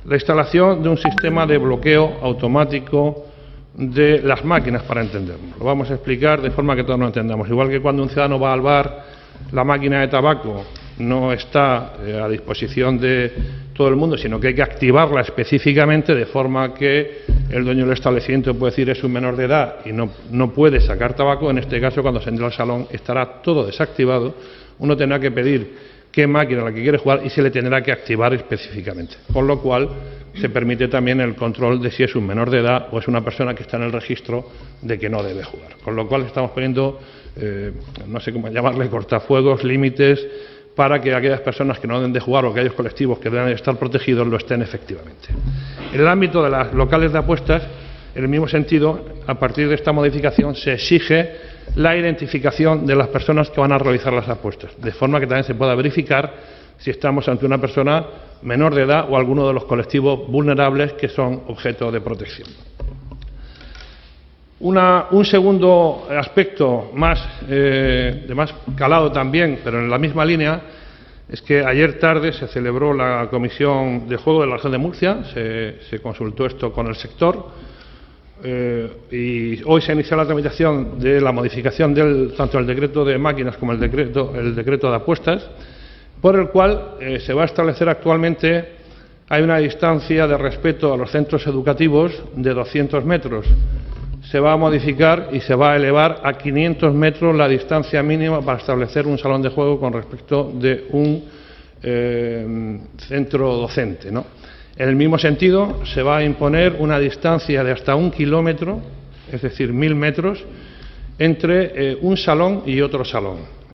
la instalación de un sistema de bloqueo automático de las máquinas, para entenderlo. Lo vamos a explicar de forma que todos lo entendamos. Igual que cuando un ciudadano va al bar, la máquina de tabaco no está a disposición de todo el mundo, sino que hay que activarla específicamente de forma que el dueño del establecimiento puede decir es un menor de edad y no puede sacar tabaco. En este caso, cuando se entre al salón, estará todo desactivado. Uno tendrá que pedir qué máquina la que quiere jugar y se le tendrá que activar específicamente. Con lo cual, se permite también el control de si es un menor de edad o es una persona que está en el registro de que no debe jugar. Con lo cual, estamos poniendo, no sé cómo llamarle, cortafuegos, límites, para que aquellas personas que no deben de jugar o aquellos colectivos que deben estar protegidos lo estén efectivamente. En el ámbito de los locales de apuestas, en el mismo sentido, a partir de esta modificación se exige la identificación de las personas que van a realizar las apuestas, de forma que también se pueda verificar si estamos ante una persona menor de edad o alguno de los colectivos vulnerables que son objeto de protección. Un segundo aspecto de más calado también, pero en la misma línea, es que ayer tarde se celebró la Comisión de Juego de la Región de Murcia, se consultó esto con el sector y hoy se ha iniciado la tramitación de la modificación tanto el decreto de máquinas como el decreto de apuestas, por el cual se va a establecer actualmente, hay una distancia de respeto a los centros educativos de 200 metros. Se va a modificar y se va a elevar a 500 metros la distancia mínima para establecer un salón de juego con respecto de un centro docente, ¿no? En el mismo sentido, se va a imponer una distancia de hasta 1 kilómetro, es decir, 1000 metros, entre un salón y otro salón.